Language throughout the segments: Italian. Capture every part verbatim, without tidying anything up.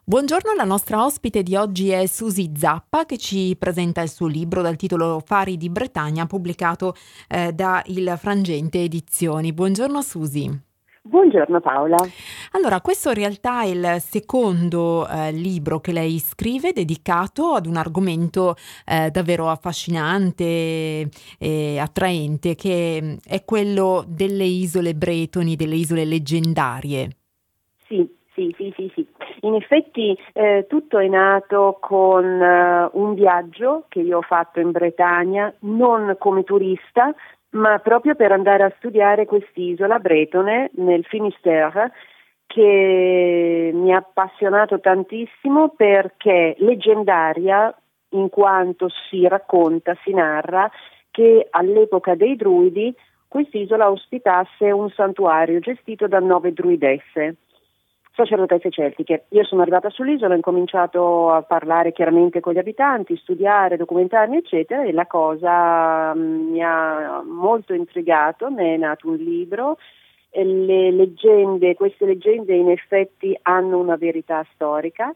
Buongiorno, la nostra ospite di oggi è Susi Zappa che ci presenta il suo libro dal titolo Fari di Bretagna, pubblicato eh, da Il Frangente Edizioni. Buongiorno Susi. Buongiorno Paola. Allora, questo in realtà è il secondo eh, libro che lei scrive dedicato ad un argomento eh, davvero affascinante e attraente, che è quello delle isole bretoni, delle isole leggendarie. Sì, sì, sì, sì, sì. In effetti eh, tutto è nato con eh, un viaggio che io ho fatto in Bretagna, non come turista, ma proprio per andare a studiare quest'isola bretone nel Finisterre, che mi ha appassionato tantissimo perché leggendaria in quanto si racconta, si narra che all'epoca dei Druidi quest'isola ospitasse un santuario gestito da nove druidesse, sacerdotesse celtiche. Io sono arrivata sull'isola, ho incominciato a parlare chiaramente con gli abitanti, studiare, documentarmi, eccetera, e la cosa mh, mi ha molto intrigato, ne è nato un libro. E le leggende, queste leggende in effetti hanno una verità storica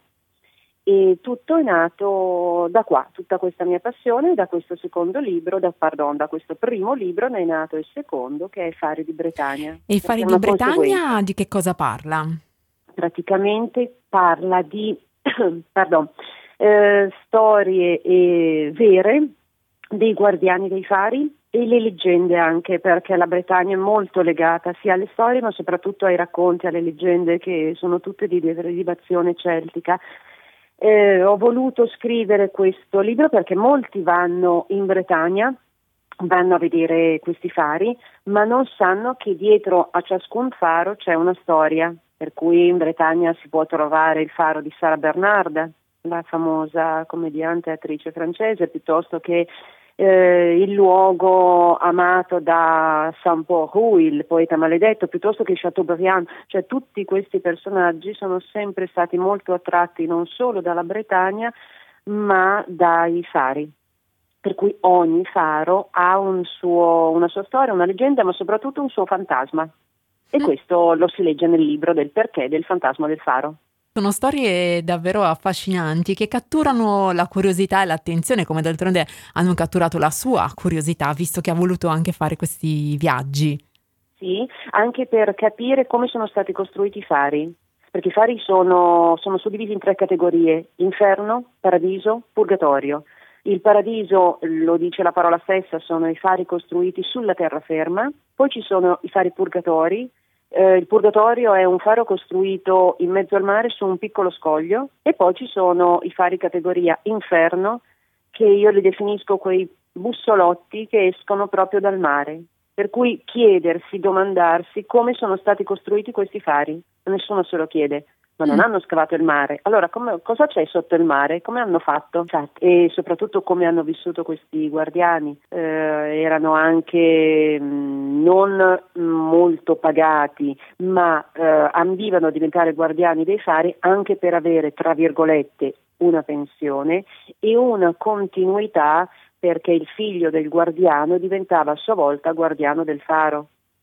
e tutto è nato da qua, tutta questa mia passione, da questo secondo libro, da, pardon, da questo primo libro ne è nato il secondo, che è Fari di Bretagna, E i perché Fari è di una conseguenza. Bretagna di che cosa parla? Praticamente parla di pardon, eh, storie eh, vere dei guardiani dei fari e le leggende anche, perché la Bretagna è molto legata sia alle storie ma soprattutto ai racconti, alle leggende che sono tutte di derivazione celtica. Eh, ho voluto scrivere questo libro perché molti vanno in Bretagna, vanno a vedere questi fari, ma non sanno che dietro a ciascun faro c'è una storia, per cui in Bretagna si può trovare il faro di Sara Bernard, la famosa commediante e attrice francese, piuttosto che eh, il luogo amato da Saint-Paul, il poeta maledetto, piuttosto che Chateaubriand. Cioè tutti questi personaggi sono sempre stati molto attratti non solo dalla Bretagna, ma dai fari. Per cui ogni faro ha un suo, una sua storia, una leggenda, ma soprattutto un suo fantasma. E questo lo si legge nel libro del perché del fantasma del faro. Sono storie davvero affascinanti che catturano la curiosità e l'attenzione, come d'altronde hanno catturato la sua curiosità, visto che ha voluto anche fare questi viaggi. Sì, anche per capire come sono stati costruiti i fari, perché i fari sono, sono suddivisi in tre categorie: inferno, paradiso, purgatorio. Il paradiso, lo dice la parola stessa, sono i fari costruiti sulla terraferma, poi ci sono i fari purgatori. Eh, il purgatorio è un faro costruito in mezzo al mare su un piccolo scoglio, e poi ci sono i fari categoria inferno, che io li definisco quei bussolotti che escono proprio dal mare. Per cui chiedersi, domandarsi come sono stati costruiti questi fari. Nessuno se lo chiede, ma non Mm. hanno scavato il mare. Allora come, cosa c'è sotto il mare? Come hanno fatto? E soprattutto come hanno vissuto questi guardiani. Eh, erano anche mh, non molto pagati, ma eh, ambivano a diventare guardiani dei fari anche per avere, tra virgolette, una pensione e una continuità, perché il figlio del guardiano diventava a sua volta guardiano del faro.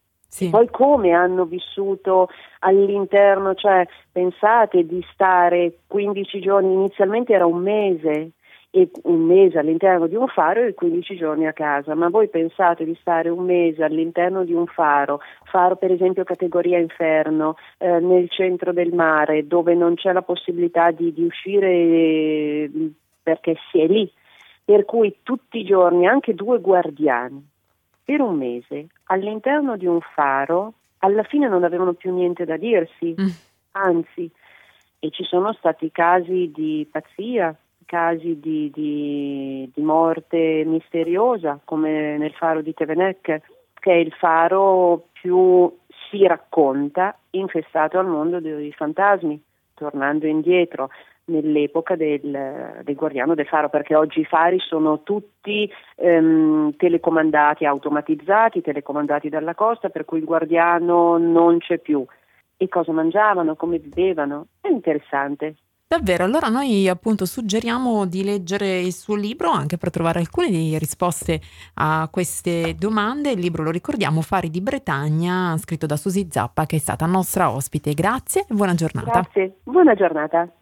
E Sì. poi come hanno vissuto all'interno, cioè pensate di stare quindici giorni, inizialmente era un mese, e un mese all'interno di un faro e quindici giorni a casa, ma voi pensate di stare un mese all'interno di un faro, faro per esempio categoria inferno, eh, nel centro del mare, dove non c'è la possibilità di, di uscire eh, perché si è lì, per cui tutti i giorni anche due guardiani per un mese all'interno di un faro, alla fine non avevano più niente da dirsi, Mm. anzi, e ci sono stati casi di pazzia, casi di, di, di morte misteriosa, come nel faro di Tevenec, che è il faro più, si racconta, infestato al mondo dei fantasmi, tornando indietro nell'epoca del, del guardiano del faro, perché oggi i fari sono tutti ehm, telecomandati, automatizzati, telecomandati dalla costa, per cui il guardiano non c'è più. E cosa mangiavano, come vivevano? È interessante. Davvero, allora noi appunto suggeriamo di leggere il suo libro anche per trovare alcune di risposte a queste domande. Il libro, lo ricordiamo, Fari di Bretagna, scritto da Susi Zappa, che è stata nostra ospite. Grazie e buona giornata. Grazie, buona giornata.